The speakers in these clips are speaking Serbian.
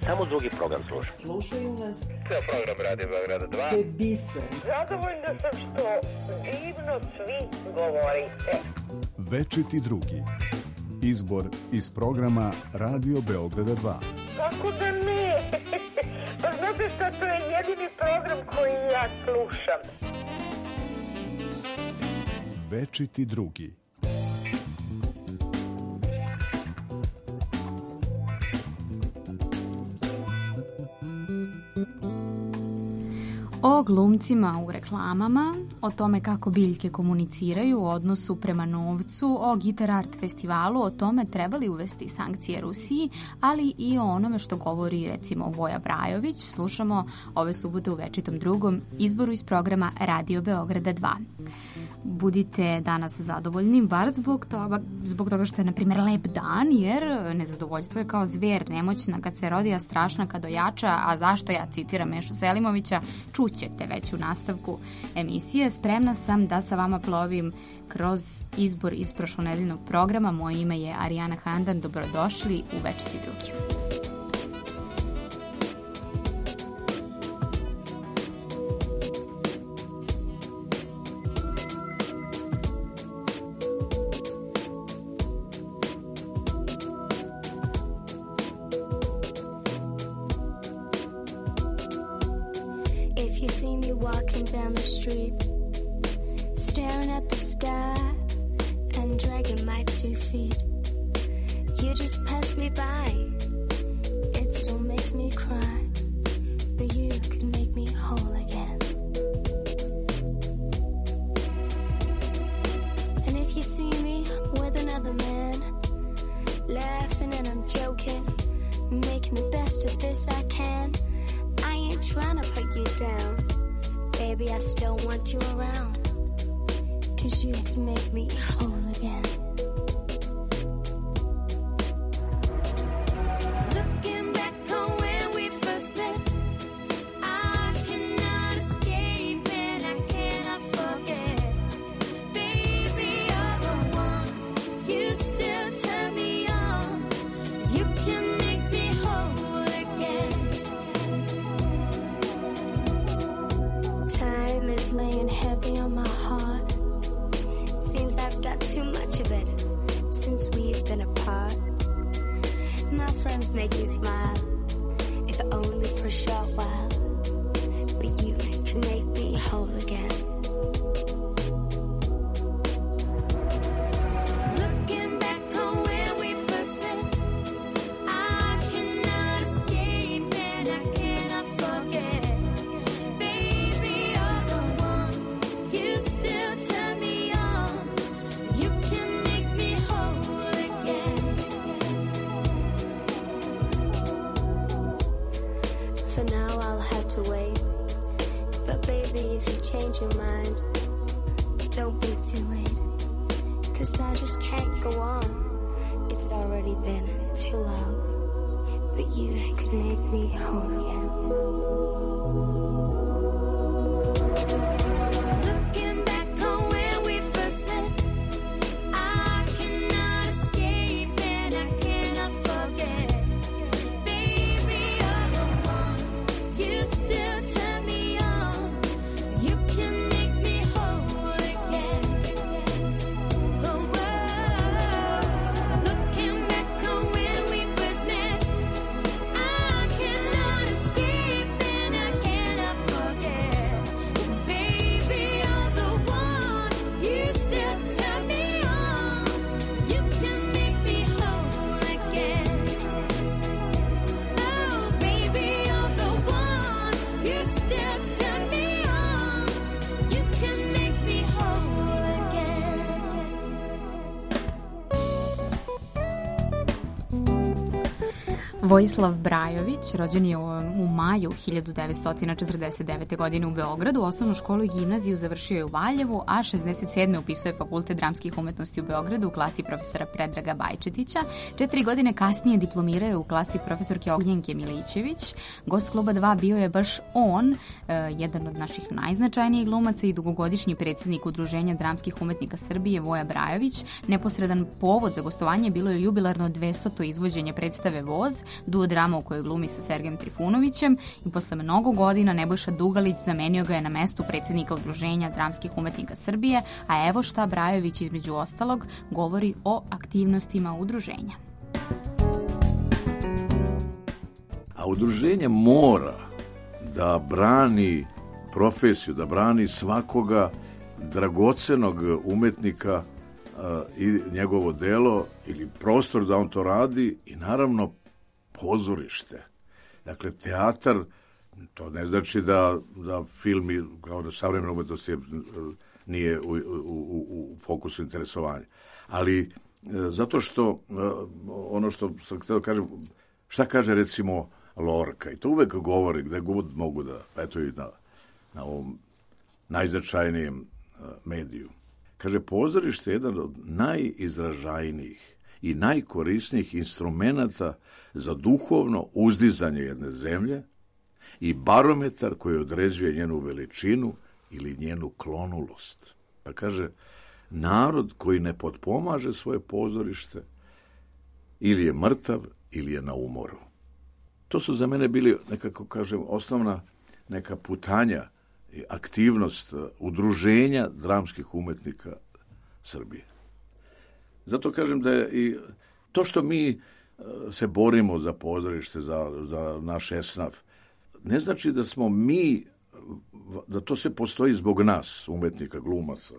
Samo drugi program slušam. Slušaju nas. Ceo program Radio Beograda 2. To je biser. Zadovoljna sam što divno svi govorite. Večiti drugi. Izbor iz programa Radio Beograda 2. Kako da ne? Pa znate šta, to je jedini program koji ja slušam. Večiti drugi. O glumcima u reklamama, o tome kako biljke komuniciraju u odnosu prema novcu, o Gitar Art festivalu, o tome treba li uvesti sankcije Rusiji, ali i o onome što govori recimo Voja Brajović. Slušamo ove subote u Večitom drugom, izboru iz programa Radio Beograda 2. Budite danas zadovoljni, bar zbog toga što je, na primjer, lep dan, jer nezadovoljstvo je kao zver, nemoćna kad se rodi, a strašna kad ojača. A zašto ja citiram Mešu Selimovića, čućete već u nastavku emisije. Spremna sam da sa vama plovim kroz izbor iz prošlonedeljnog programa. Moje ime je Arijana Handan, dobrodošli u Večiti drugi. Down the street, staring at the sky and dragging my 2 feet. You just pass me by, it still makes me cry, but you could make me whole again. And if you see me with another man, laughing and I'm joking, making the best of this I can, I ain't trying to put you down. Baby, I still want you around, 'cause you can make me whole again. Looking back on when we first met, I cannot escape and I cannot forget. Baby, you're the one, you still turn me on, you can make me whole again. Time is laying heavy on my heart. Seems I've got too much of it since we've been apart. My friends make me smile, if only for a short while, but you can make me whole again. Looking back on when we first met, I cannot escape and I cannot forget. Baby, you're the one, you still turn me on, you can make me whole again. For now I'll have to wait, but baby, if you change your mind, don't be too late, 'cause I just can't go on. It's already been too long, but you could make me whole again. Looking back on when we first met, I cannot escape and I cannot forget. Baby, you're the one, you still turn me on, you can make me whole again. Oh, whoa. Looking back on when we first met, I cannot escape and I cannot forget. Baby, you're the one, you still turn me on, you can make me whole again. Oh, baby, you're the one, you still turn me on, you can make me whole again. Vojislav Brajović rođen je u maju 1949. godine u Beogradu. Osnovnu školu i gimnaziju završio je u Valjevu, a 67. upisuje Fakultet dramskih umetnosti u Beogradu u klasi profesora Predraga Bajčetića. 4 godine kasnije diplomirao je u klasi profesorke Ognjenke Milićević. Gost Kluba 2 bio je baš on, jedan od naših najznačajnijih glumaca i dugogodišnji predsjednik Udruženja dramskih umetnika Srbije Voja Brajović. Neposredan povod za gostovanje bilo je jubilarno 200. izvođenje predstave Voz, duodrama u kojoj glumi sa Sergejem Trifunovićem i posle mnogo godina Nebojša Dugalić zamenio ga je na mestu predsjednika Udruženja dramskih umetnika Srbije, a evo šta Brajović između ostalog govori o aktivnostima udruženja. A udruženje mora da brani profesiju, da brani svakoga dragocenog umetnika i njegovo delo ili prostor da on to radi i naravno pozorište. Dakle, teatar, to ne znači da film kao da savremena umetnost nije u fokusu interesovanja. Ali zato što ono što sam htio da kažem, šta kaže recimo Lorca, i to uvek govori gde god mogu da, eto i na ovom najznačajnijem mediju. Kaže, pozorište je jedan od najizražajnijih i najkorisnijih instrumenata za duhovno uzdizanje jedne zemlje i barometar koji određuje njenu veličinu ili njenu klonulost. Pa kaže, narod koji ne potpomaže svoje pozorište ili je mrtav ili je na umoru. To su za mene bili, nekako kažem, osnovna neka putanja i aktivnost udruženja dramskih umetnika Srbije. Zato kažem da je i to što mi se borimo za pozorište, za naš esnaf, ne znači da smo mi, da to sve postoji zbog nas, umetnika, glumaca.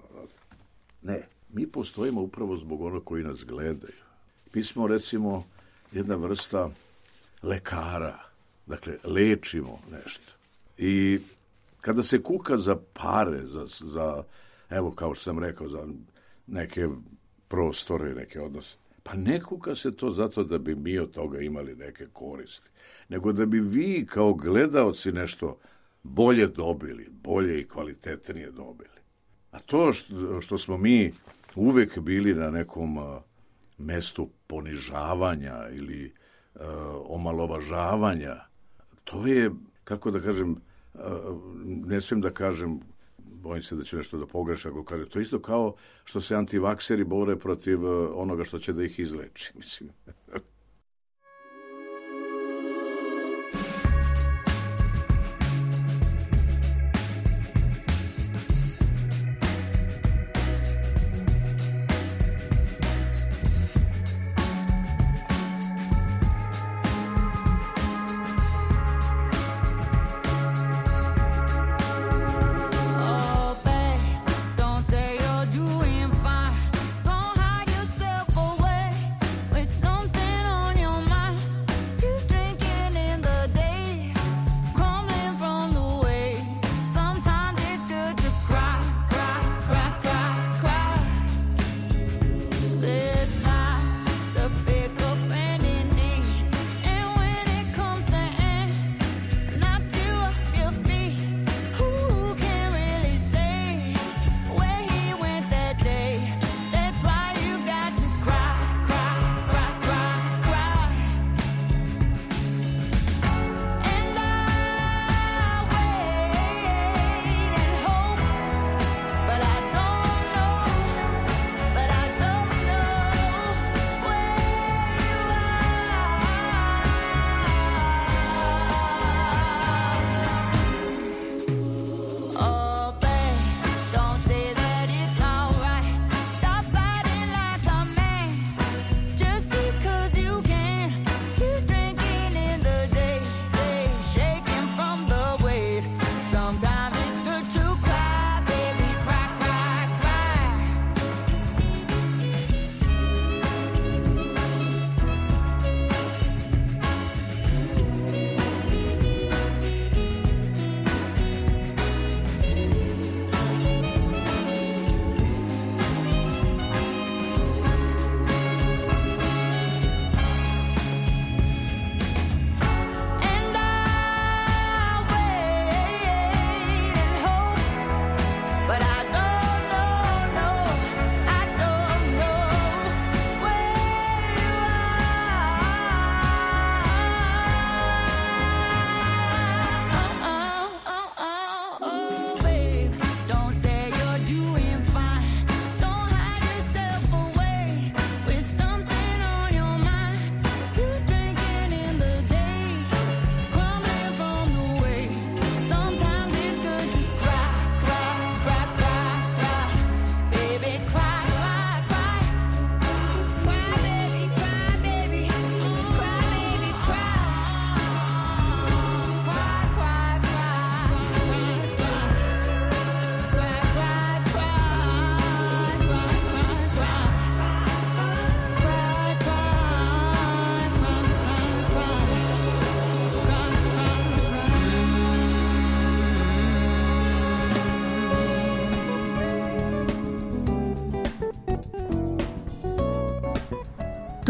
Ne, mi postojimo upravo zbog onog koji nas gledaju. Mi smo, recimo, jedna vrsta lekara, dakle, lečimo nešto. I kada se kuka za pare, za evo, kao što sam rekao, za neke prostore, neke odnose, pa ne kuka se to zato da bi mi od toga imali neke koristi, nego da bi vi kao gledaoci nešto bolje dobili, bolje i kvalitetnije dobili. A to što smo mi uvek bili na nekom mestu ponižavanja ili omalovažavanja, to je, kako da kažem, ne smijem da kažem, bojim se da ću nešto da pogrešam ako kažem, to je isto kao što se antivakseri bore protiv onoga što će da ih izleči, mislim. Something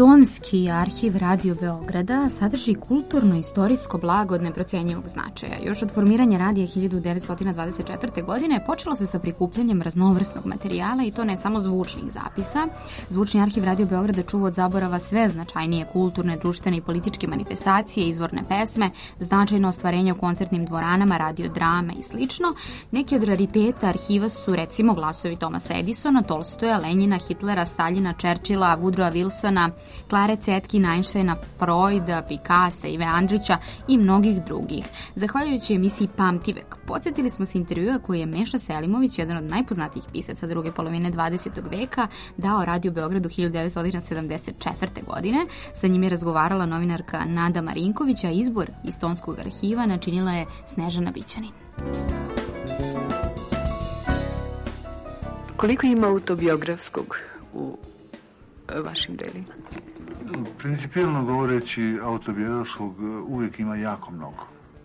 Tonski arhiv Radio Beograda sadrži kulturno-istorijsko blago od neprocenjivog značaja. Još od formiranja radija 1924. godine počelo se sa prikupljanjem raznovrsnog materijala i to ne samo zvučnih zapisa. Zvučni arhiv Radio Beograda čuva od zaborava sve značajnije kulturne, društvene i političke manifestacije, izvorne pesme, značajno ostvarenje u koncertnim dvoranama, radiodrame i slično. Neki od rariteta arhiva su recimo glasovi Thomasa Edisona, Tolstoja, Lenjina, Hitlera, Staljina, Churchilla, Woodrowa Wilsona, Klare Cetkina, Einsteina, Freuda, Picassa, Ive Andrića i mnogih drugih. Zahvaljujući emisiji Pamtivek, podsjetili smo se intervjua koji je Meša Selimović, jedan od najpoznatijih pisaca druge polovine 20. veka, dao Radio Beogradu 1974. godine. Sa njim je razgovarala novinarka Nada Marinković, a izbor iz Tonskog arhiva načinila je Snežana Bićanin. Koliko ima autobiografskog u vašim delima? Principijelno govoreći, autobiografskog uvijek ima jako mnogo.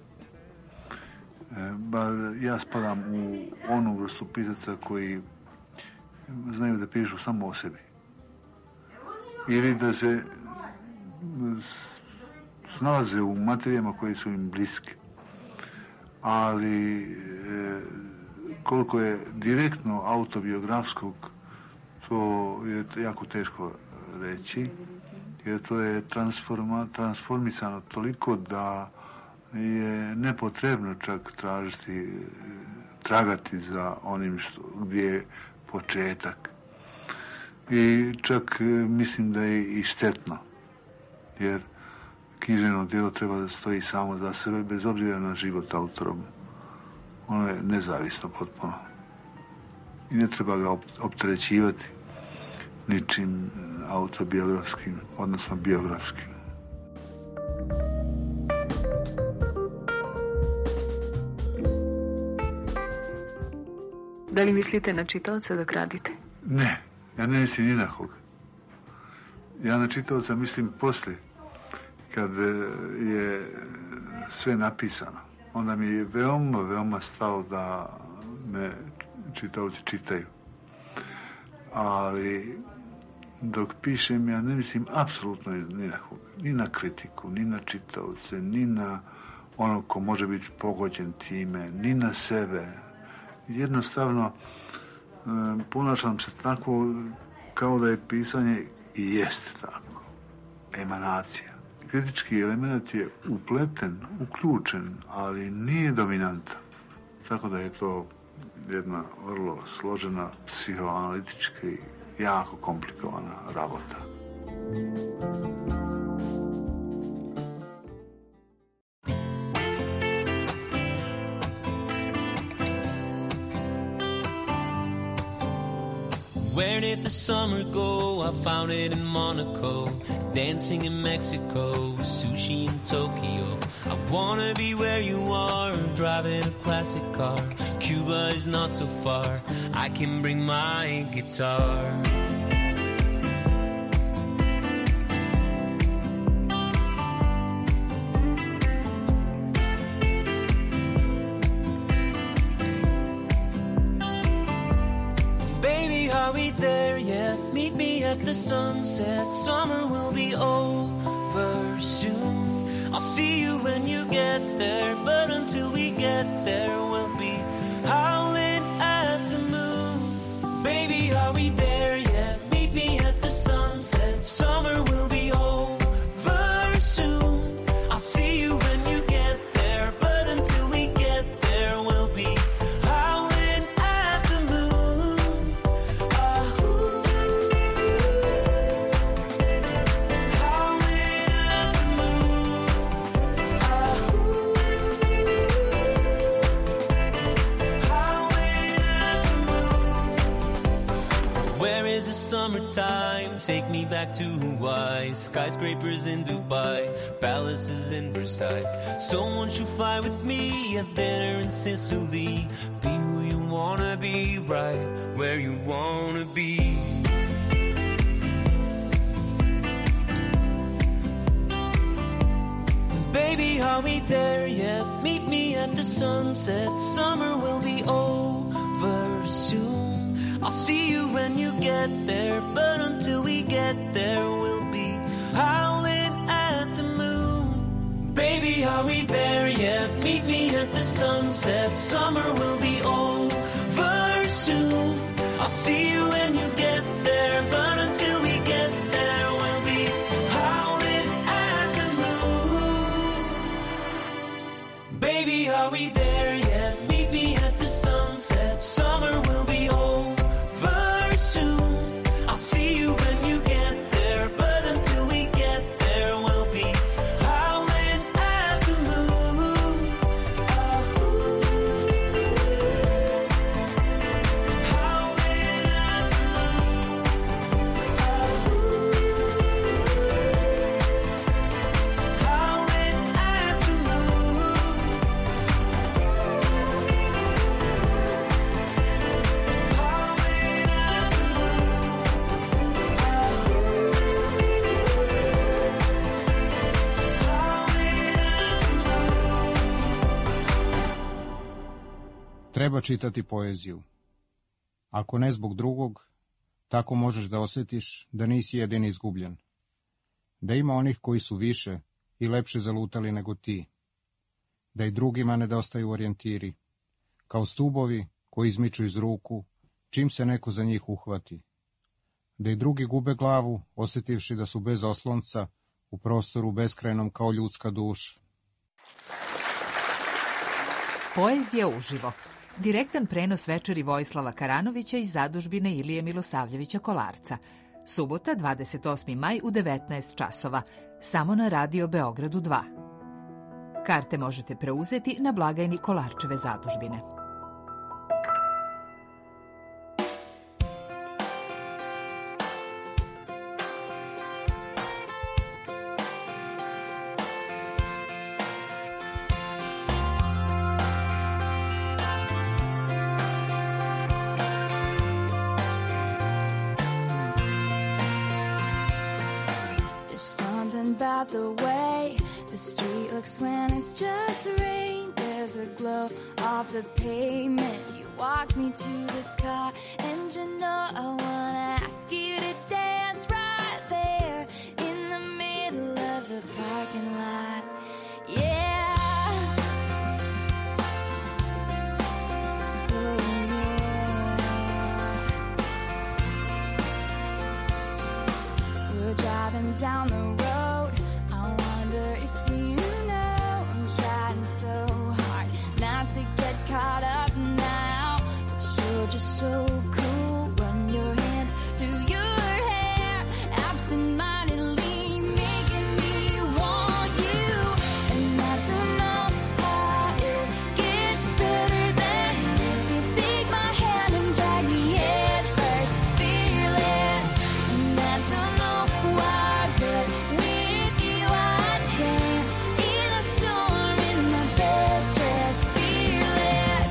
Bar ja spadam u onu vrstu pisaca koji znaju da pišu samo o sebi. Ili da se snalaze u materijama koje su im bliske. Ali koliko je direktno autobiografskog, to je jako teško reći, jer to je transformisano toliko da je nepotrebno čak tragati za onim gdje je početak. I čak mislim da je i štetno, jer književno djelo treba da stoji samo za sebe, bez obzira na život autorom. Ono je nezavisno potpuno. I ne treba ga opterećivati ničim autobiografskim, odnosno biografskim. Da li mislite na čitaoca dok radite? Ne, ja ne mislim ni na koga. Ja na čitaoca mislim poslije, kad je sve napisano. Onda mi je veoma, veoma stalo da me čitaoci čitaju. Ali dok pišem, ja ne mislim apsolutno ni na koga. Ni na kritiku, ni na čitaoce, ni na ono ko može biti pogođen time, ni na sebe. Jednostavno, ponašam se tako kao da je pisanje i jeste tako. Emanacija. Kritički element je upleten, uključen, ali nije dominantan. Tako da je to jedna vrlo složena, psihoanalitički, jako komplikovana rabota. Where did the summer go? I found it in Monaco, dancing in Mexico, sushi in Tokyo. I wanna be where you are, driving a classic car. Cuba is not so far, I can bring my guitar. Are we there yet? Meet me at the sunset. Summer will be over soon. I'll see you when you get there, but until we get there, we'll be howling at the moon. Baby, are we there yet? Meet me at the sunset. Summer will be over soon. I'll see you when you get there, but until we get there, we'll be howling at the moon. Summertime, take me back to Hawaii, skyscrapers in Dubai, palaces in Versailles. So won't you fly with me, have dinner in Sicily, be who you wanna be, right where you wanna be. Baby, are we there yet? Meet me at the sunset, summer will be over soon. I'll see you when you get there, but until we get there, we'll be are we there yet? Meet me at the sunset. Summer will be over soon. I'll see you when you get there, but until we get there, we'll be howling at the moon. Baby, are we there yet? Meet me at the sunset. Summer will be over soon. I'll see you when you get there, but until we get there, we'll be howling at the moon. Howling at the moon. Howling at the moon. Treba čitati poeziju. Ako ne zbog drugog, tako možeš da osjetiš da nisi jedini izgubljen. Da ima onih koji su više i lepše zalutali nego ti. Da i drugima nedostaju orijentiri, kao stubovi koji izmiču iz ruku, čim se neko za njih uhvati. Da i drugi gube glavu, osjetivši da su bez oslonca, u prostoru beskrajnom kao ljudska duša. Poezija uživo. Direktan prenos večeri Vojislava Karanovića iz zadužbine Ilije Milosavljevića Kolarca. Subota, 28. maj u 19 časova. Samo na Radio Beogradu 2. Karte možete preuzeti na blagajni Kolarčeve zadužbine. About the way the street looks when it's just rain. There's a glow off the pavement. You walk me to the car, and you know I wanna ask you to dance right there in the middle of the parking lot. Yeah. Oh, yeah. We're driving down the road. Caught up now, but you're just so cool. Run your hands through your hair, absent-mindedly making me want you. And I don't know how it gets better than this. You take my hand and drag me head first, fearless. And I don't know why, but with you I dance in a storm in my best dress, fearless.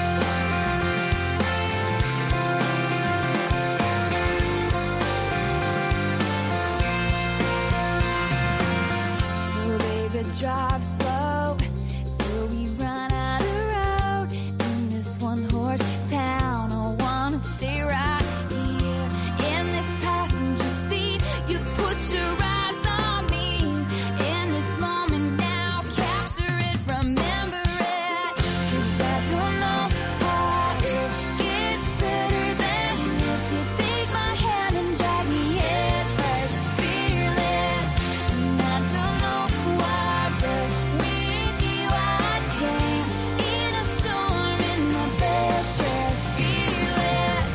Drive slow till we run out of road in this one-horse town. I wanna stay right here in this passenger seat. You put your eyes on me in this moment now. Capture it, remember it, 'cause I don't know how it gets better than this. You take my hand and drag me head first, fearless. And I don't know why, but with you I dance in a storm in my best dress, fearless.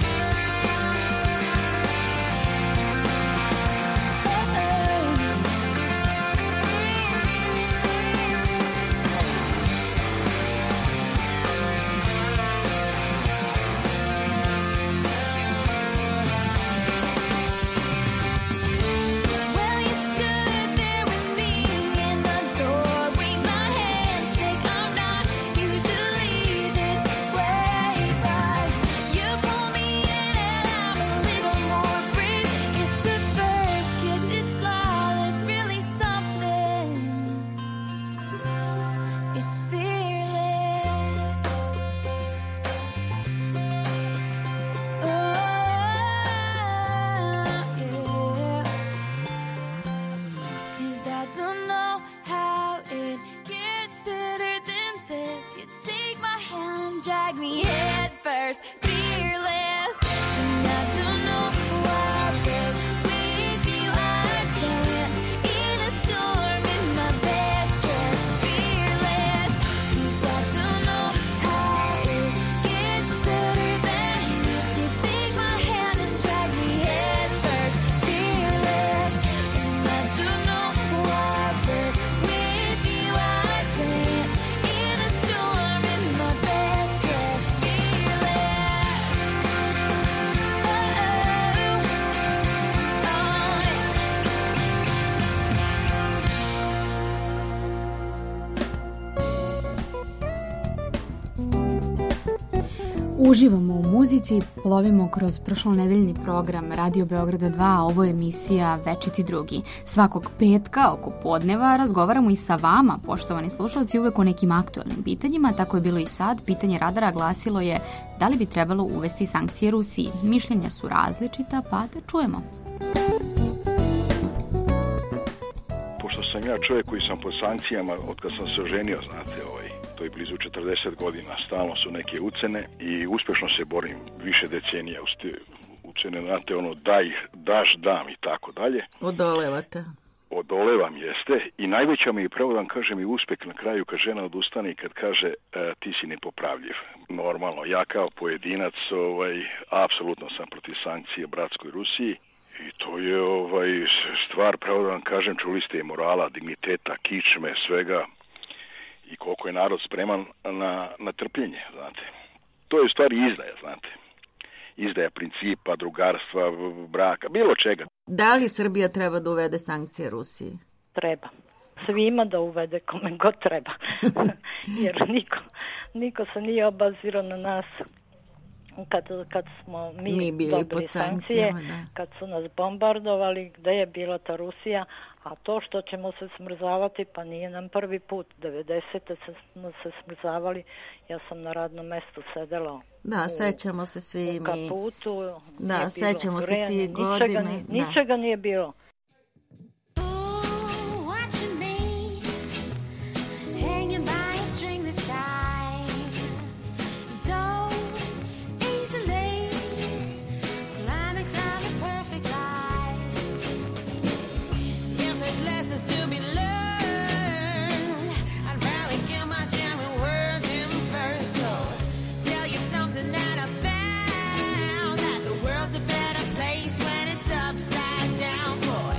Well, you stood there with me in the doorway, my handshake. I'm not usually this way, but you pull me in and I'm a little more free. It's the first kiss, it's flawless, really something. It's fearless. Oh, yeah. 'Cause I don't know how it gets first. Fearless, and I don't know why, but with you I dance in a storm in my best dress. Fearless, 'cause I don't know how it gets better than this. You take my hand and drag me head first. Fearless, and I don't know why, but with you I dance in a storm in my best dress. Fearless, oh, oh, Uživamo u muzici, plovimo kroz prošlonedeljni program Radio Beograda 2, a ovo je emisija Večiti drugi. Svakog petka oko podneva razgovaramo i sa vama, poštovani slušalci, uvek o nekim aktualnim pitanjima. Tako je bilo i sad. Pitanje radara glasilo je da li bi trebalo uvesti sankcije Rusiji. Mišljenja su različita, pa da čujemo. Pošto sam ja čovjek koji sam pod sankcijama od kad sam se oženio, znate, to je blizu 40 godina, stalno su neke ucene i uspješno se borim više decenija uz te ucene, znate, daš, dam i tako dalje. Odolevate. Odolevam, jeste, i najveća mi je, pravo da vam kažem, i uspjeh na kraju kad žena odustane i kad kaže ti si nepopravljiv. Normalno, ja kao pojedinac apsolutno sam protiv sankcije bratskoj Rusiji. I to je stvar, pravo da vam kažem, čuli ste je morala, digniteta, kičme, svega i koliko je narod spreman na trpljenje, znate. To je u stvari izdaja, znate. Izdaja principa, drugarstva, braka, bilo čega. Da li Srbija treba da uvede sankcije Rusiji? Treba. Svima da uvede kome god treba. Jer niko se nije obazirao na nas. Kad smo mi dobili sankcije, kad su nas bombardovali, gde je bila ta Rusija, a to što ćemo se smrzavati, pa nije nam prvi put. 90. smo se smrzavali, ja sam na radnom mestu sedela sećamo se svi u kaputu, da, sećamo se tih godina. Ničega nije bilo. Upside down, boy.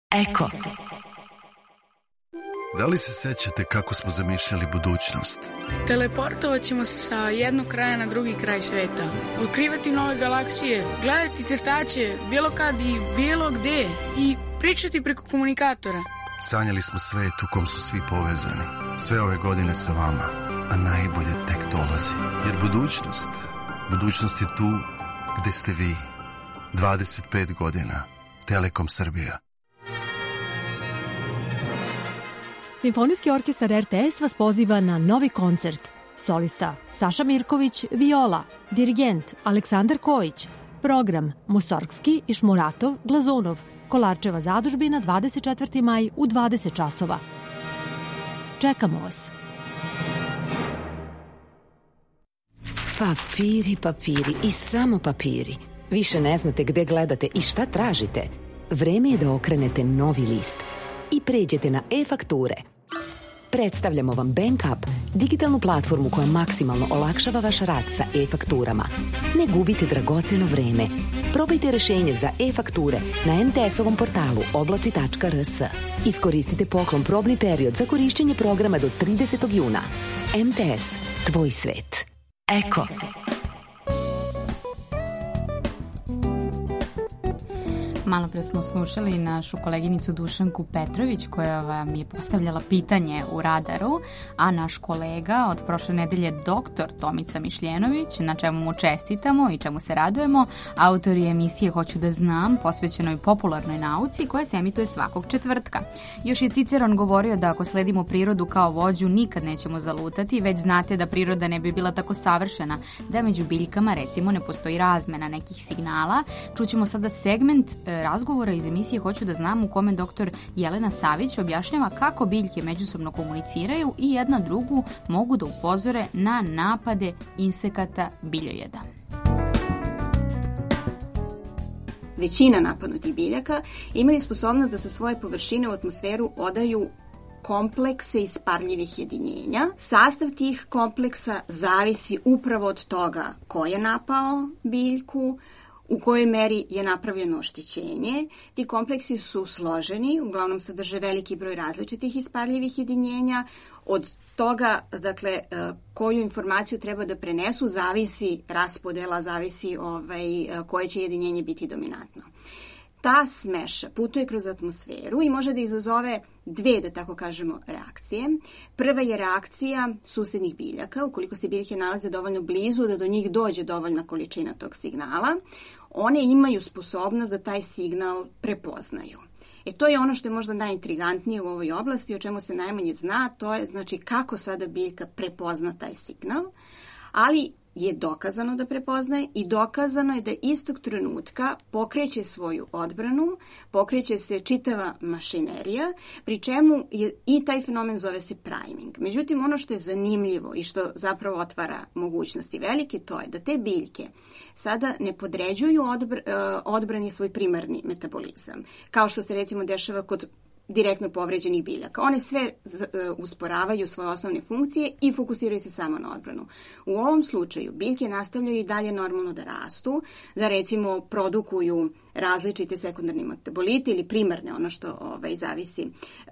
Eko. Da li se sećate kako smo zamišljali budućnost? Teleportovat ćemo se sa jednog kraja na drugi kraj sveta. Otkrivati nove galaksije, gledati crtaće, bilo kad i bilo gde i pričati preko komunikatora. Sanjali smo svet u kom su svi povezani. Sve ove godine sa vama, a najbolje tek dolazi. Jer budućnost je tu gde ste vi. 25 godina. Telekom Srbija. Simfonijski orkestar RTS vas poziva na novi koncert. Solista Saša Mirković, viola, dirigent Aleksandar Kojić, program Musorgski i Šmuratov, Glazunov, Kolarčeva zadužbina 24. maj u 20 časova. Čekamo vas. Papiri, papiri i samo papiri. Više ne znate gde gledate i šta tražite. Vreme je da okrenete novi list i pređete na e-fakture. Predstavljamo vam BankUp, digitalnu platformu koja maksimalno olakšava vaš rad sa e-fakturama. Ne gubite dragoceno vreme. Probajte rešenje za e-fakture na MTS-ovom portalu oblaci.rs. Iskoristite poklon probni period za korišćenje programa do 30. juna. MTS, tvoj svet. Eko. Malo pre smo slušali našu koleginicu Dušanku Petrović koja vam je postavljala pitanje u Radaru, a naš kolega od prošle nedelje doktor Tomica Mišljenović, na čemu mu čestitamo i čemu se radujemo, autor je emisije Hoću da znam, posvećenoj popularnoj nauci koja se emituje svakog četvrtka. Još je Ciceron govorio da ako sledimo prirodu kao vođu nikad nećemo zalutati, već znate da priroda ne bi bila tako savršena, da među biljkama recimo ne postoji razmena nekih signala. Čućemo sada segment razgovora iz emisije Hoću da znam u kome doktor Jelena Savić objašnjava kako biljke međusobno komuniciraju i jedna drugu mogu da upozore na napade insekata biljojeda. Većina napadnutih biljaka imaju sposobnost da sa svoje površine u atmosferu odaju komplekse isparljivih jedinjenja. Sastav tih kompleksa zavisi upravo od toga ko je napao biljku, u kojoj meri je napravljeno oštećenje. Ti kompleksi su složeni, uglavnom sadrže veliki broj različitih isparljivih jedinjenja. Od toga, dakle, koju informaciju treba da prenesu, zavisi raspodela, zavisi koje će jedinjenje biti dominantno. Ta smeša putuje kroz atmosferu i može da izazove dve, da tako kažemo, reakcije. Prva je reakcija susednih biljaka. Ukoliko se biljke nalaze dovoljno blizu da do njih dođe dovoljna količina tog signala, one imaju sposobnost da taj signal prepoznaju. To je ono što je možda najintrigantnije u ovoj oblasti, o čemu se najmanje zna, to je znači kako sada biljka prepozna taj signal, ali je dokazano da prepoznaje i dokazano je da istog trenutka pokreće svoju odbranu, pokreće se čitava mašinerija, pri čemu je i taj fenomen zove se priming. Međutim, ono što je zanimljivo i što zapravo otvara mogućnosti velike, to je da te biljke sada ne podređuju odbrani svoj primarni metabolizam, kao što se recimo dešava kod direktno povređenih biljaka. One sve usporavaju svoje osnovne funkcije i fokusiraju se samo na odbranu. U ovom slučaju biljke nastavljaju i dalje normalno da rastu, da recimo produkuju različite sekundarne metabolite ili primarne, ono što zavisi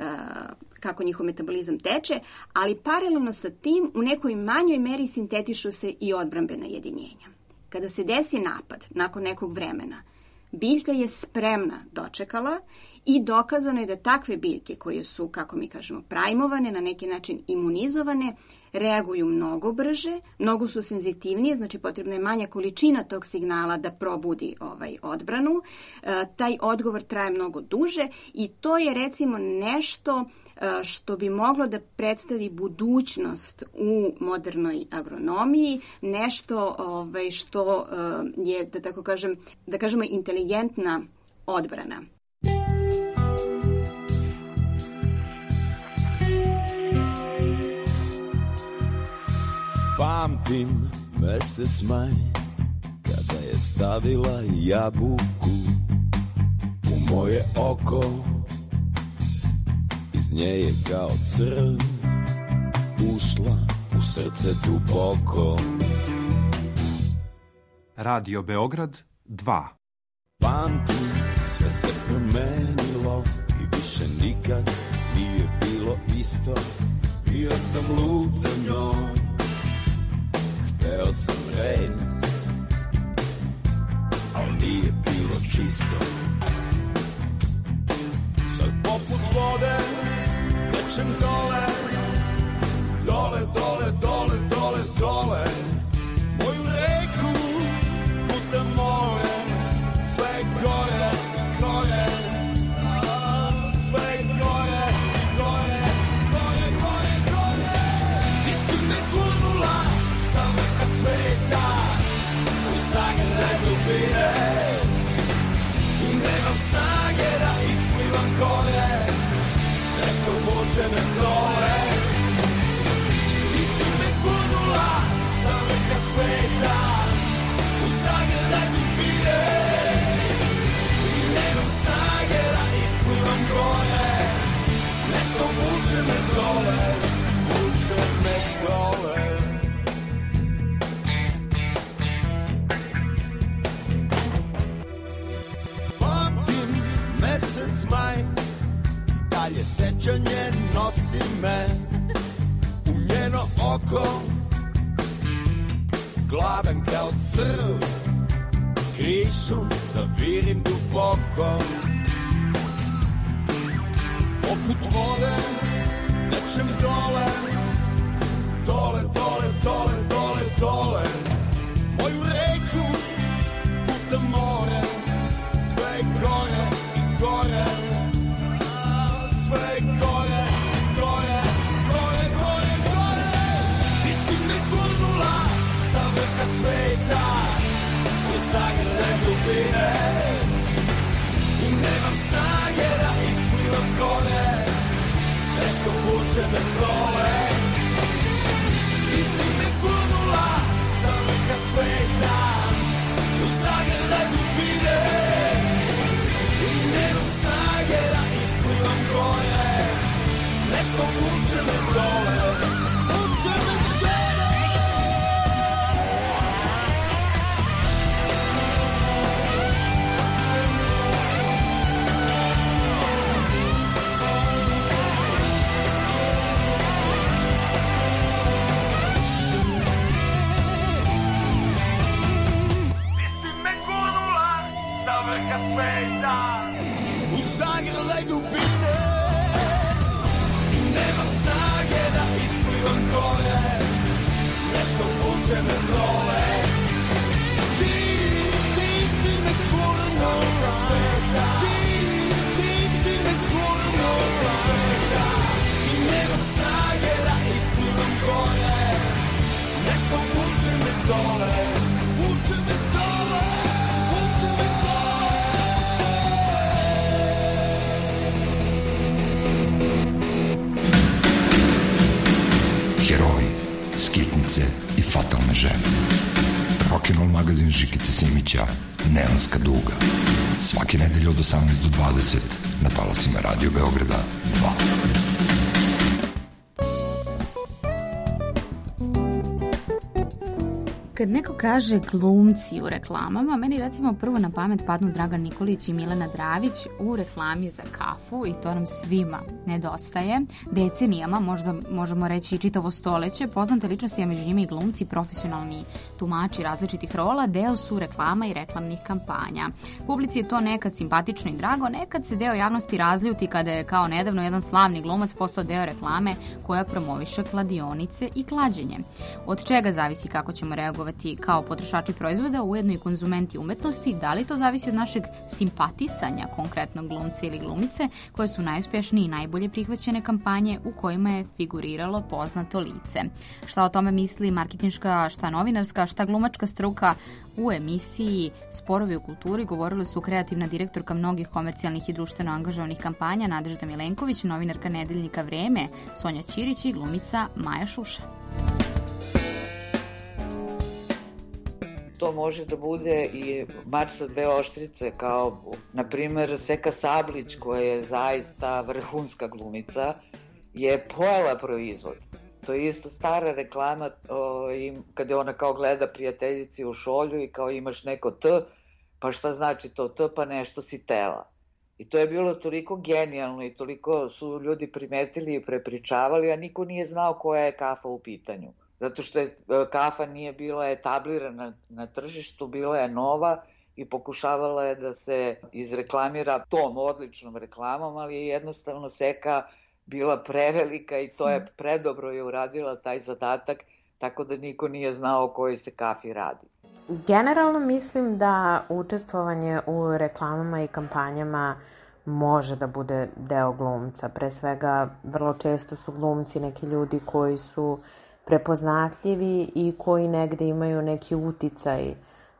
kako njihov metabolizam teče, ali paralelno sa tim u nekoj manjoj meri sintetišu se i odbrambena jedinjenja. Kada se desi napad nakon nekog vremena, biljka je spremna, dočekala i dokazano je da takve biljke koje su, kako mi kažemo, prajmovane, na neki način imunizovane, reaguju mnogo brže, mnogo su senzitivnije, znači potrebna je manja količina tog signala da probudi odbranu. Taj odgovor traje mnogo duže i to je recimo nešto što bi moglo da predstavi budućnost u modernoj agronomiji, nešto što je, da kažemo, inteligentna odbrana. Pamtim mesec maj, kada je stavila jabuku u moje oko. Iz nje je kao crv ušla u srce duboko. Radio Beograd 2. Pamtim, sve se promenilo i više nikad nije bilo isto. Bio sam lud za njom, hteo sam rez, al nije bilo čisto. Sad poput vode lečem dole, dole, dole, dole, dole, dole, moju reku putem more, sve gore i gore, sve gore i gore, gore, gore, gore. Ti si me gurnula sa vrha sveta, u zagrljaj dubine, i nemam snage da isplivam gore, nešto vuče me dole. Ti si me gurnula sa vrha sveta, u zagrljaj dubine, i nemam snage da isplivam gore, nešto vuče me dole, vuče me dole. Pamtim mesec maj, dalje sećanje nosi me u njeno oko, gladan kao crv, krišom zavirim duboko. Poput vode nečem dole, dole, dole, dole, dole, dole, moju reku putem more, sve gore i gore, sve gore i gore, gore, gore, gore. Ti si me gurnula sa vrha sveta, u zagrljaj dubine, i nemam snage da isplivam gore, nešto vuče me dole. Ti si me gurnula sa vrha sveta, u zagrljaj dubine, i nemam snage da isplivam gore, nešto vuče me dole, vuče me dole. Sveta, u zagrljaj dubine, i nemam snage da isplivam gore, nešto vuče me dole. Ti si me gurnula sveta, ti si me gurnula sveta, i nemam snage da isplivam gore, nešto vuče me dole, vuče me dole, vuče me dole. Heroji, skitnice i fatalne žene. Rock'n'roll magazin Žikice Simića, Neonska duga. Svake nedelje od 18 do 20 na talasima Radio Beograda 2. Kad neko kaže glumci u reklamama, meni recimo prvo na pamet padnu Dragan Nikolić i Milena Dravić u reklami za kafu, i to nam svima nedostaje. Decenijama, možda možemo reći i čitavo stoleće, poznate ličnosti, a među njima i glumci, profesionalni tumači različitih rola, deo su reklama i reklamnih kampanja. Publici je to nekad simpatično i drago, nekad se deo javnosti razljuti kada je kao nedavno jedan slavni glumac postao deo reklame koja promoviše kladionice i klađenje. Od čega zavisi kako ćemo reagovati kao potrošači proizvoda, ujedno i konzumenti umetnosti? Da li to zavisi od našeg simpatisanja konkretnog glumca ili glumice, koje su najuspješnije i najbolje prihvaćene kampanje u kojima je figuriralo poznato lice? Šta o tome misli marketinška, šta novinarska, šta glumačka struka? U emisiji Sporovi u kulturi govorili su kreativna direktorka mnogih komercijalnih i društveno angažovanih kampanja Nadežda Milenković, novinarka nedeljnika Vreme Sonja Ćirić i glumica Maja Šuša. To može da bude i mač sa dve oštrice, kao na primer Seka Sablić, koja je zaista vrhunska glumica, je pojela proizvod. To je isto stara reklama, kad je ona kao gleda prijateljici u šolju i kao imaš neko T, pa šta znači to T, pa nešto si tela. I to je bilo toliko genijalno i toliko su ljudi primetili i prepričavali, a niko nije znao koja je kafa u pitanju. Zato što kafa nije bila etablirana na tržištu, bila je nova i pokušavala je da se izreklamira tom odličnom reklamom, ali je jednostavno seka bila prevelika i to je predobro je uradila taj zadatak, tako da niko nije znao o kojoj se kafi radi. Generalno mislim da učestvovanje u reklamama i kampanjama može da bude deo glumca. Pre svega, vrlo često su glumci neki ljudi koji su prepoznatljivi i koji negde imaju neki uticaj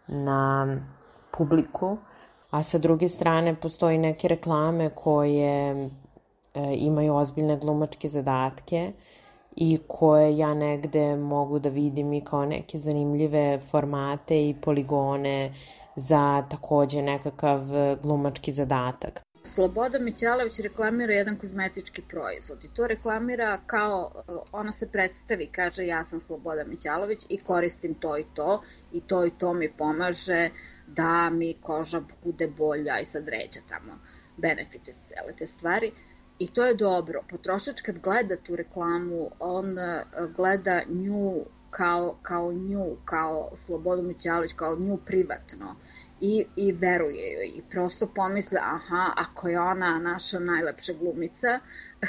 na publiku, a sa druge strane postoji neke reklame koje imaju ozbiljne glumačke zadatke i koje ja negde mogu da vidim i kao neke zanimljive formate i poligone za takođe nekakav glumački zadatak. Sloboda Mićalović reklamira jedan kozmetički proizvod i to reklamira kao, ona se predstavi, kaže ja sam Sloboda Mićalović i koristim to i to mi pomaže da mi koža bude bolja i sad ređa tamo benefite s cele te stvari. I to je dobro. Potrošač kad gleda tu reklamu, on gleda nju kao nju, kao Slobodu Mićalović, kao nju privatno i veruje joj. I prosto pomisle, aha, ako je ona naša najlepša glumica,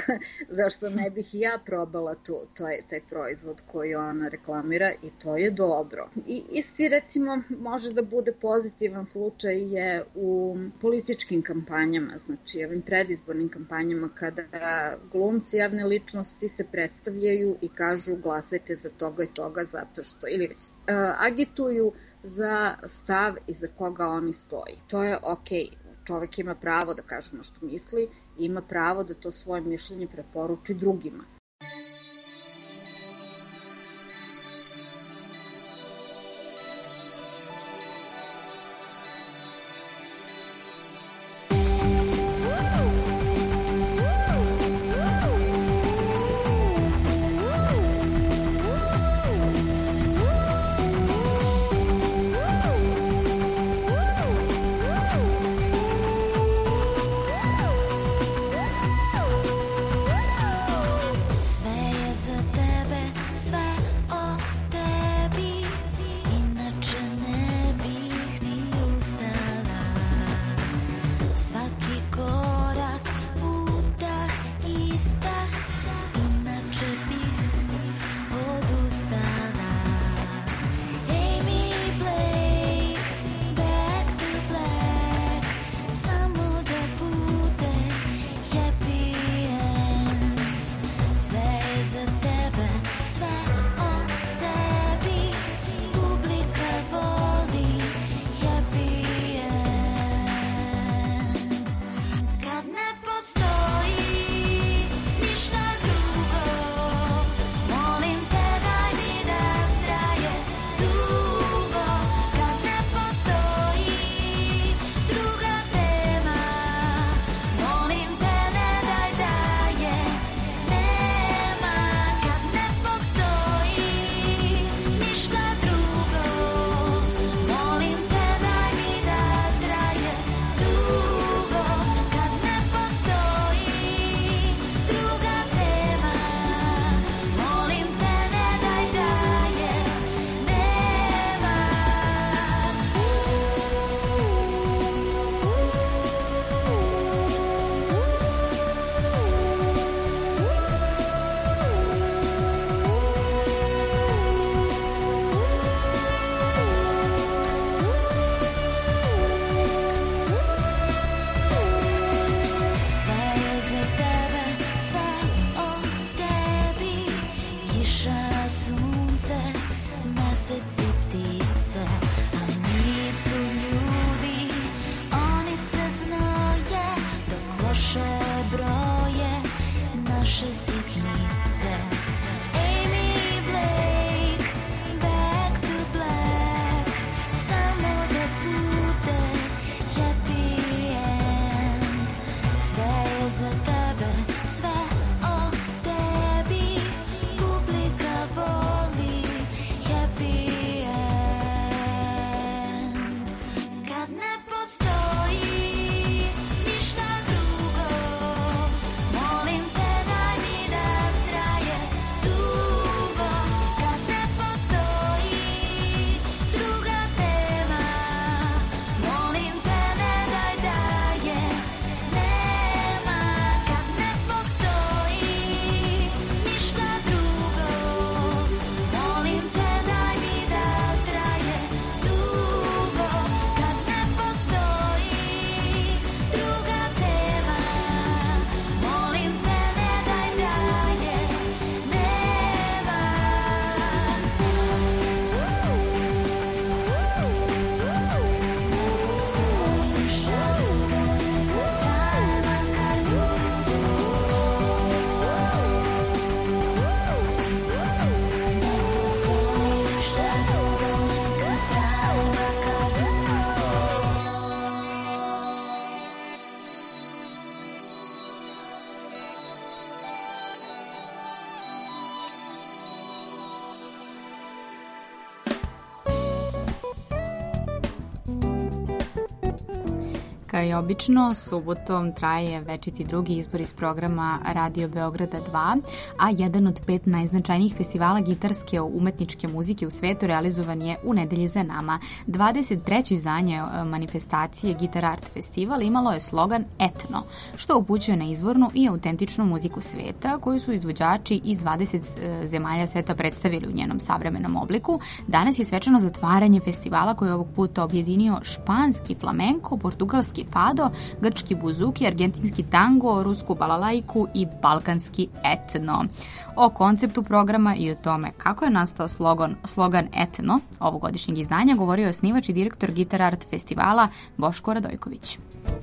zašto ne bih i ja probala taj proizvod koji ona reklamira i to je dobro. I isti recimo može da bude pozitivan slučaj je u političkim kampanjama, znači ovim predizbornim kampanjama kada glumci javne ličnosti se predstavljaju i kažu glasajte za toga i toga zato što, ili već agituju za stav i za koga oni stoji. To je okej. Čovek ima pravo da kaže ono što misli i ima pravo da to svoje mišljenje preporuči drugima. Kao i obično, subotom traje večiti drugi izbor iz programa Radio Beograda 2, a jedan od 5 najznačajnijih festivala gitarske umetničke muzike u svetu realizovan je u nedelji za nama. 23. izdanje manifestacije Guitar Art Festival imalo je slogan Etno, što upućuje na izvornu i autentičnu muziku sveta, koju su izvođači iz 20 zemalja sveta predstavili u njenom savremenom obliku. Danas je svečano zatvaranje festivala koji je ovog puta objedinio španski flamenko, portugalski fado, grčki buzuki, argentinski tango, rusku balalajku i balkanski etno. O konceptu programa i o tome kako je nastao slogan Etno ovogodišnjeg izdanja govorio je osnivač i direktor Guitar Art Festivala Boško Radojković.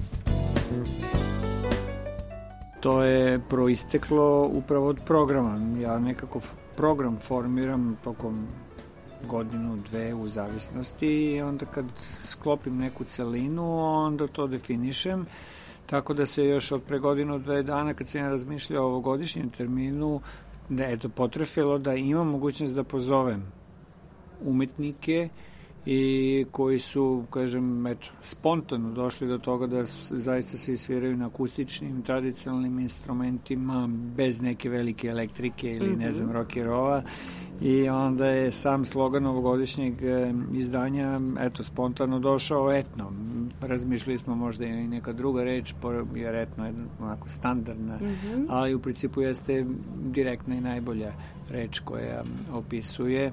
To je proisteklo upravo od programa. Ja nekako program formiram tokom godinu, dve u zavisnosti i onda kad sklopim neku celinu, onda to definišem. Tako da se još od pre godinu, 2 dana kad sam ja razmišljao o ovogodišnjem terminu, da je to potrefilo da imam mogućnost da pozovem umetnike i koji su, kažem, spontano došli do toga da zaista se sviraju na akustičnim, tradicionalnim instrumentima, bez neke velike elektrike ili, ne znam, rock and rolla. I onda je sam slogan ovogodišnjeg izdanja, spontano došao etno. Razmišljali smo možda i neka druga reč, jer etno je onako standardna, ali u principu jeste direktna i najbolja reč koja opisuje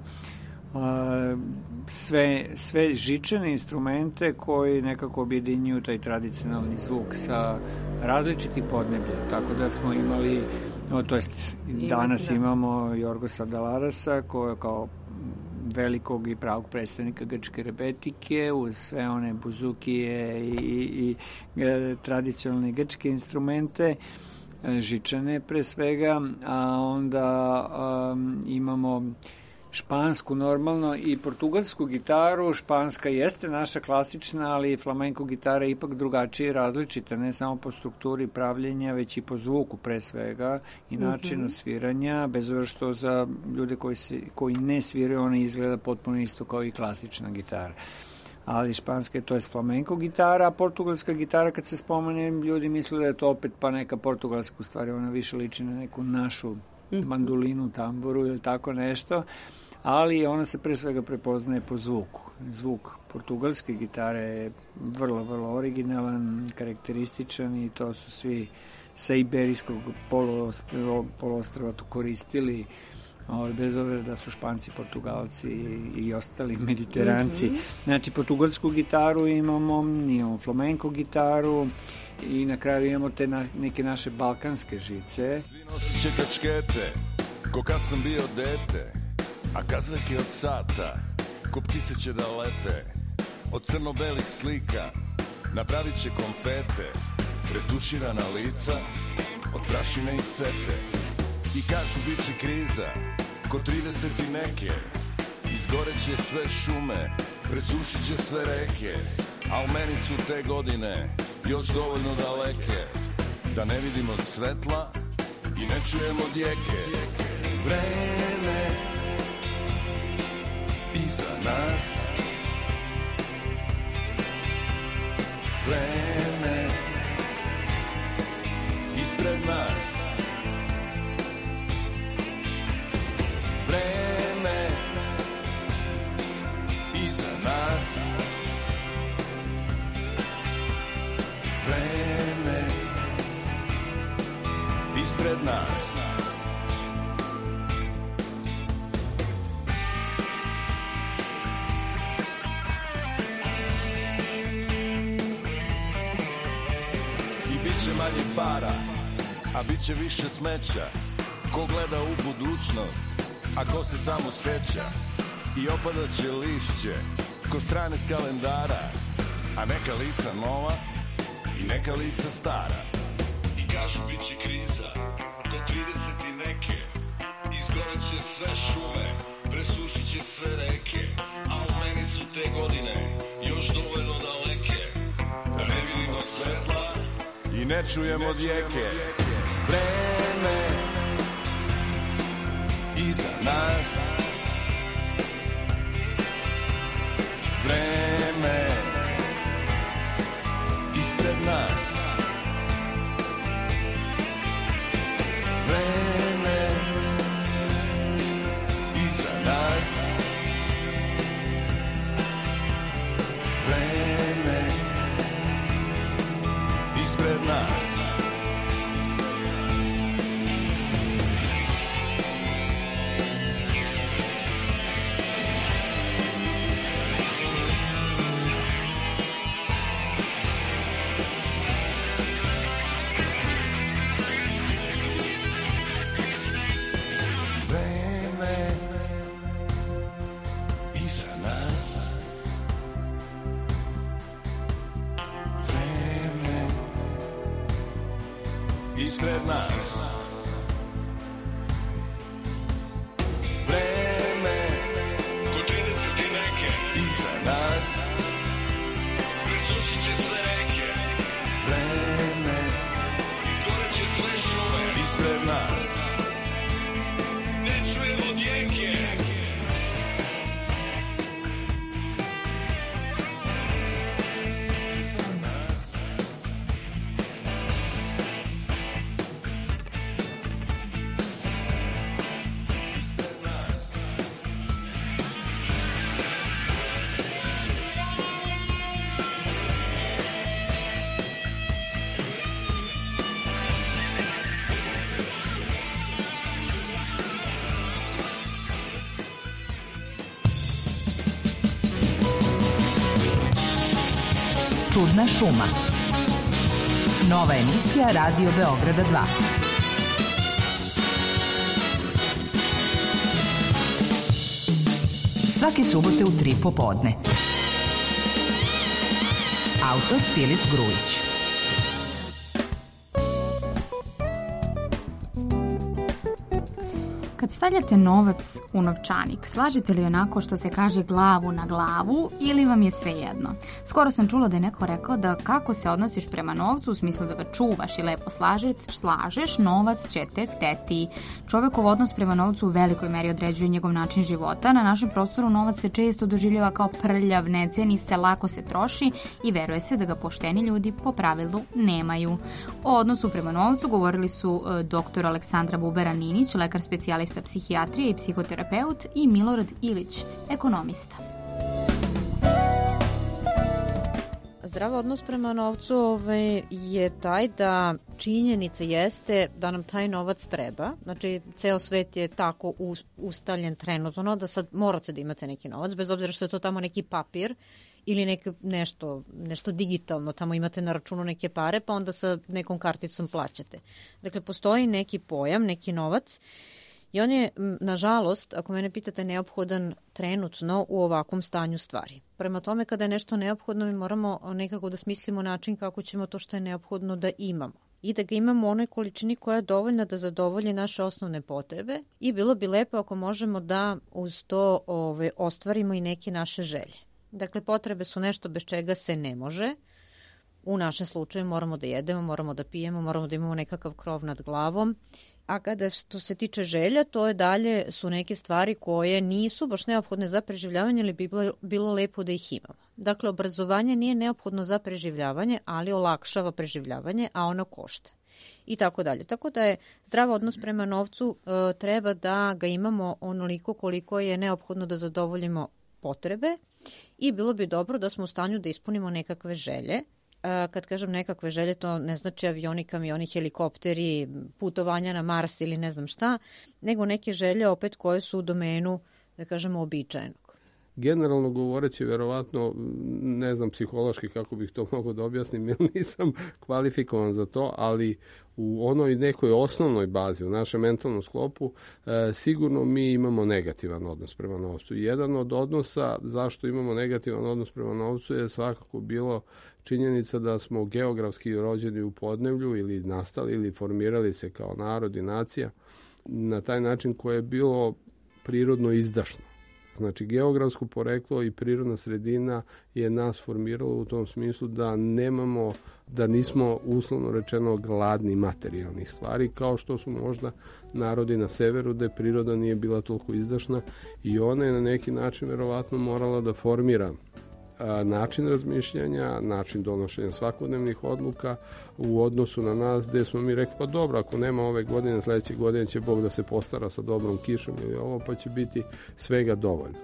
sve žičane instrumente koji nekako objedinjuju taj tradicionalni zvuk sa različitih podneblja. Tako da smo imali, danas imamo Jorgosa Dalarasa koja kao velikog i pravog predstavnika grčke rebetike uz sve one buzukije i tradicionalne grčke instrumente, žičane pre svega, a onda imamo špansku normalno i portugalsku gitaru. Španska jeste naša klasična, ali flamenko gitara je ipak drugačije i različita, ne samo po strukturi pravljenja, već i po zvuku pre svega i načinu sviranja, bez obzira što za ljude koji ne sviraju ona izgleda potpuno isto kao i klasična gitara. Ali španska je, to je flamenko gitara, a portugalska gitara kad se spomene, ljudi misle da je to opet pa neka portugalska, u stvari ona više liči na neku našu mandolinu, tamburu ili tako nešto, ali ona se pre svega prepoznaje po zvuku. Zvuk portugalske gitare je vrlo, vrlo originalan, karakterističan i to su svi sa Iberijskog poluostrva to koristili, bez obzira da su Španci, Portugalci i ostali Mediteranci. Znači, portugalsku gitaru imamo flamenko gitaru i na kraju imamo te neke naše balkanske žice. Svi nosit će kačkete, ko kad sam bio dete, a kazaljke od sata, ko ptice će da lete, od crno-belih slika, napravit će konfete, retuširana lica, od prašine i sete. I kažu bit će kriza, ko 30 i neke, izgoreće sve šume, presušit će sve reke, a u meni su te godine još dovoljno daleke, da ne vidimo svetla i ne čujemo djeke. Vreme iza nas, vreme ispred nas, vreme iza nas, vreme ispred nas. I bit će manje para, a bit će više smeća. Ko gleda u budućnost, a ko se samo seća. I opadat će lišće, ko strane s kalendara, a neka lica nova i neka lica stara. I kažu bit će kriza, ko 30 i neke, izgoreće sve šume, presušit će sve reke, a u meni su te godine još dovoljno daleke, da ne vidimo svetla i ne čujemo djeke. Vreme iza nas, vreme ispred nas. Vreme iza nas. Vreme ispred nas. Ispred nas. Vreme ko 30 i neke iza nas. Presušit će sve reke. Vreme izgoreće sve šume ispred nas. Ne čujemo djenke. Čudna šuma. Nova emisija Radio Beograda 2. Svake subote u 3 popodne. Autor Filip Grujić. Kad stavljate novac u novčanik, slažete li onako što se kaže glavu na glavu ili vam je sve jedno? Skoro sam čula da je neko rekao da kako se odnosiš prema novcu, u smislu da ga čuvaš i lepo slažeš, novac će te hteti. Čovekov odnos prema novcu u velikoj meri određuje njegov način života. Na našem prostoru novac se često doživljava kao prljav, ne ceni se, lako se troši i veruje se da ga pošteni ljudi po pravilu nemaju. O odnosu prema novcu govorili su dr. Aleksandra Bubera-Ninić, lekar specijalista psihijatrije i psihoterapeut, i Milorad Ilić, ekonomista. Zdrav odnos prema novcu je taj da činjenica jeste da nam taj novac treba. Znači, ceo svet je tako ustaljen trenutno da sad morate da imate neki novac, bez obzira što je to tamo neki papir ili nešto digitalno, tamo imate na računu neke pare, pa onda sa nekom karticom plaćate. Dakle, postoji neki pojam, neki novac, i on je, nažalost, ako mene pitate, neophodan trenutno u ovakvom stanju stvari. Prema tome, kada je nešto neophodno, mi moramo nekako da smislimo način kako ćemo to što je neophodno da imamo. I da ga imamo u onoj količini koja je dovoljna da zadovolji naše osnovne potrebe, i bilo bi lepo ako možemo da uz to ostvarimo i neke naše želje. Dakle, potrebe su nešto bez čega se ne može. U našem slučaju moramo da jedemo, moramo da pijemo, moramo da imamo nekakav krov nad glavom. A kada što se tiče želja, to je dalje su neke stvari koje nisu baš neophodne za preživljavanje, ali bi bilo lepo da ih imamo. Dakle, obrazovanje nije neophodno za preživljavanje, ali olakšava preživljavanje, a ono košta. I tako dalje. Tako da je zdrav odnos prema novcu, treba da ga imamo onoliko koliko je neophodno da zadovoljimo potrebe, i bilo bi dobro da smo u stanju da ispunimo nekakve želje. Kad kažem nekakve želje, to ne znači avioni, kamioni, helikopteri, putovanja na Mars ili ne znam šta, nego neke želje opet koje su u domenu, da kažemo, običajenog. Generalno govoreći, verovatno, ne znam psihološki kako bih to mogao da objasnim, jer nisam kvalifikovan za to, ali u onoj nekoj osnovnoj bazi, u našem mentalnom sklopu, sigurno mi imamo negativan odnos prema novcu. Jedan od odnosa zašto imamo negativan odnos prema novcu je svakako bilo činjenica da smo geografski rođeni u podneblju ili nastali ili formirali se kao narod i nacija na taj način koje je bilo prirodno izdašno. Znači, geografsko poreklo i prirodna sredina je nas formiralo u tom smislu da nismo uslovno rečeno gladni materijalnih stvari, kao što su možda narodi na severu, gde priroda nije bila toliko izdašna i ona je na neki način verovatno morala da formira način razmišljanja, način donošenja svakodnevnih odluka u odnosu na nas, gde smo mi rekli, pa dobro, ako nema ove godine, sledeće godine će Bog da se postara sa dobrom kišom ili ovo, pa će biti svega dovoljno.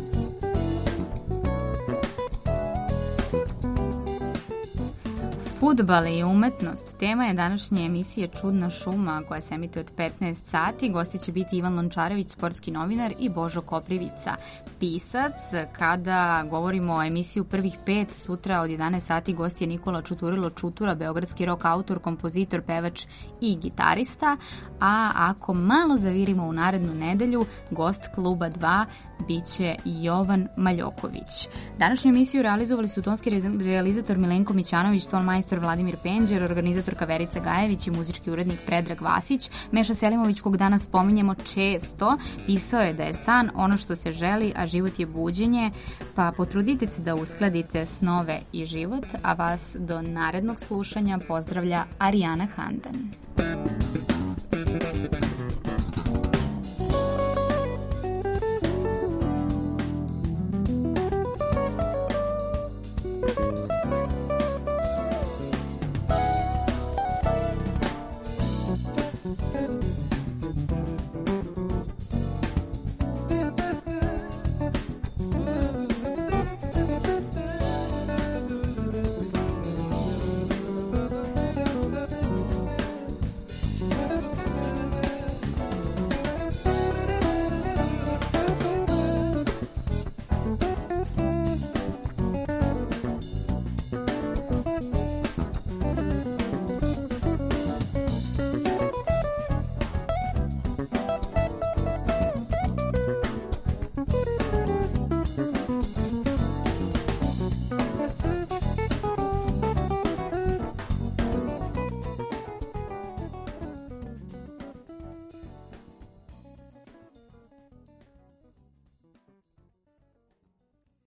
Fudbal i umetnost. Tema je današnje emisije Čudna šuma koja se emituje od 15 sati. Gosti će biti Ivan Lončarević, sportski novinar, i Božo Koprivica, pisac. Kada govorimo o emisiji Prvih 5, sutra od 11 sati gost je Nikola Čuturilo Čutura, beogradski rock autor, kompozitor, pevač i gitarista. A ako malo zavirimo u narednu nedelju, gost Kluba 2 biće Jovan Maljoković. Današnju emisiju realizovali su tonski realizator Milenko Mićanović, tonmajstor Vladimir Penđer, organizatorka Verica Gajević i muzički urednik Predrag Vasić. Meša Selimović, kog danas spominjemo često, pisao je da je san ono što se želi, a život je buđenje, pa potrudite se da uskladite snove i život, a vas do narednog slušanja pozdravlja Arijana Handan.